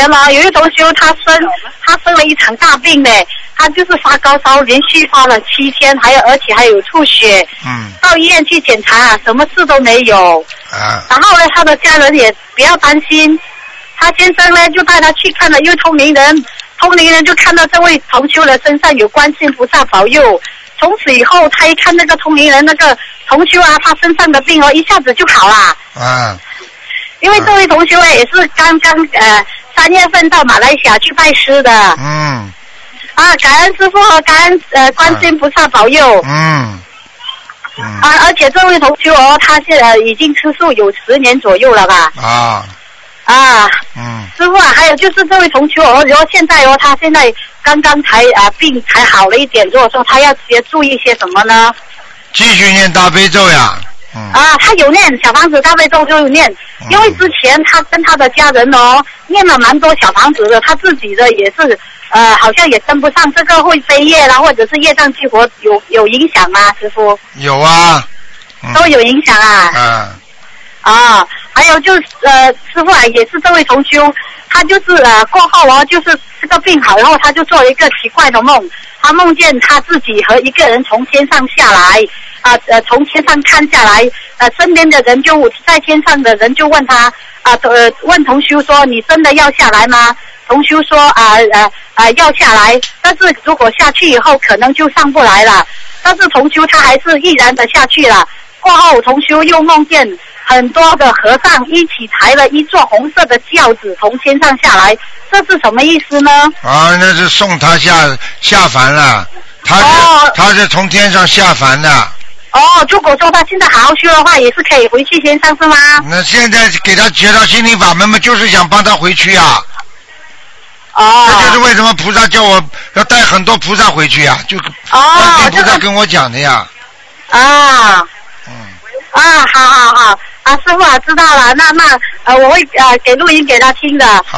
前有一位同修他生了一场大病呢，他就是发高烧，连续发了7天，而且还有吐血。到医院去检查，什么事都没有。然后呢，他的家人也不要担心，他先生呢就带他去看了一位通灵人，通灵人就看到这位同修的身上有观世音菩萨保佑。从此以后，他一看那个通灵人那个同修啊，他身上的病一下子就好了。因为这位同修也是刚刚3月份到马来西亚去拜师的。感恩师父和感恩观世音菩萨保佑。而且这位同修他现在已经吃素有10年左右了吧。师父还有就是这位同修然后现在他现在刚刚病才好了一点，如果说他要注意些什么呢？ 继续念大悲咒呀。 他有念小房子大悲咒就有念，因为之前他跟他的家人念了蛮多小房子的，他自己的也是好像也跟不上，这个会飞业啦，或者是业障激活有影响吗？师父？有啊。都有影响啊。还有就是师父也是这位同修，他就是过后就是这个病好，然后他就做了一个奇怪的梦，他梦见他自己和一个人从天上下来。从天上看下来，身边的人就在天上的人就问他，问同修说：“你真的要下来吗？”同修说：“要下来，但是如果下去以后可能就上不来了。”但是同修他还是毅然的下去了。过后同修又梦见很多的和尚一起抬了一座红色的轿子从天上下来，这是什么意思呢？ 那是送他下凡了，他是从天上下凡的。 如果说他现在好好修的话，也是可以回去天上是吗？ 那现在给他学到心灵法门嘛，就是想帮他回去啊。这就是为什么菩萨叫我要带很多菩萨回去啊，就观世音菩萨跟我讲的呀。 好，师父知道了，那我会给录音给他听的。